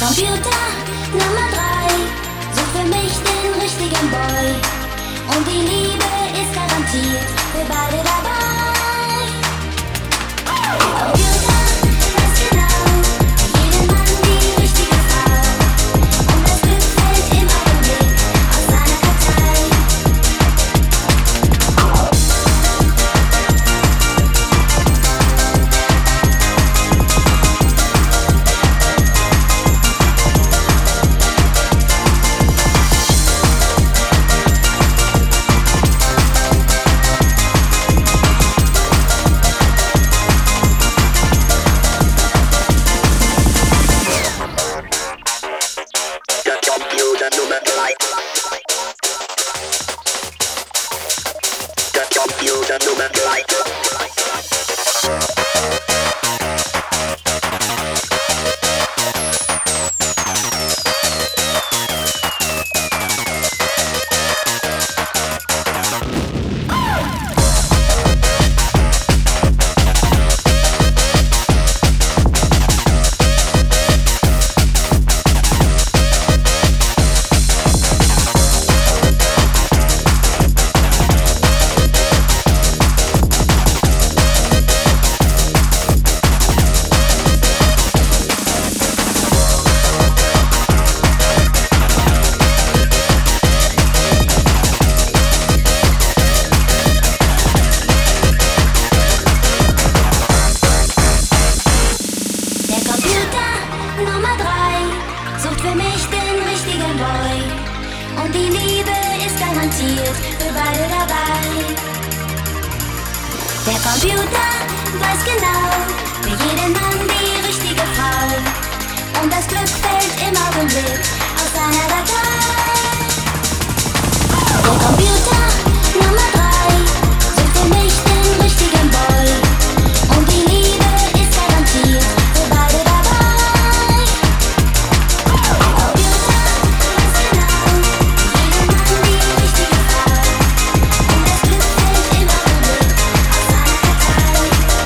Computer Nummer 3 sucht für mich den richtigen Boy. Und die Liebe ist garantiert für beide dabei. Der Computer weiß genau, für jeden Mann die richtige Frau. Und das Glück fällt im Augenblick aus seiner Kartei. Der Computer weiß genau, für jeden Mann die richtige Frau. Und das Glück fällt im Augenblick aus seiner Datei. Der Computer Nummer 3 sucht für mich den richtigen Boy. Und die Liebe ist garantiert für beide dabei. Der Computer weiß genau, für jeden Mann die richtige Frau. Und das Glück fällt im Augenblick aus seiner Kartei.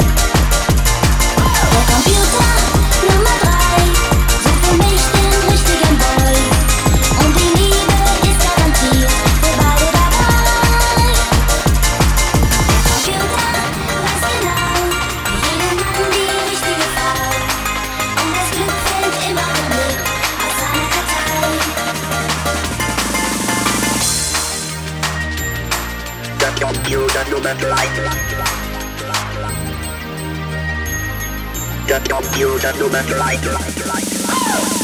Der Computer Nummer 3 sucht für mich den richtigen Boy. Und die Liebe ist garantiert für beide dabei. Der Computer weiß genau, für jeden Mann die richtige Frau. Und das Glück fällt im Augenblick aus seiner Kartei. Der Computer Nummer 3. Der Computer Nummer 3.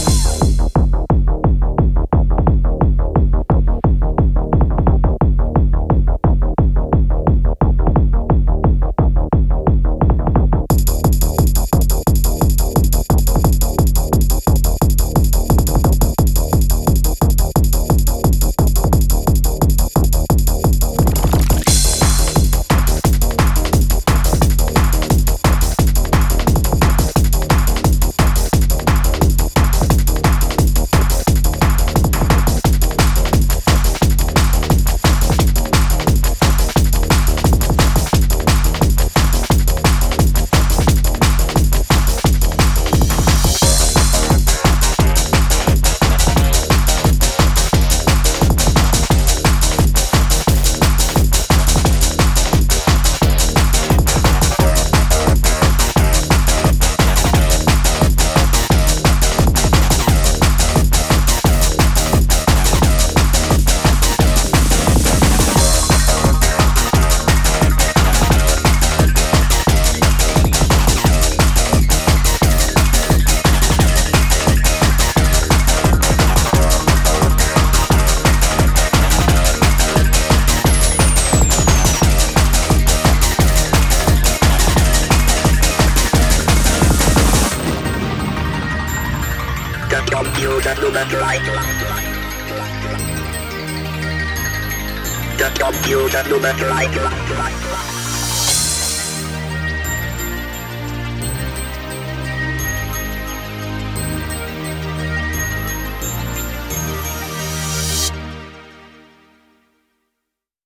Der Computer Nummer 3. Der Computer Nummer 3.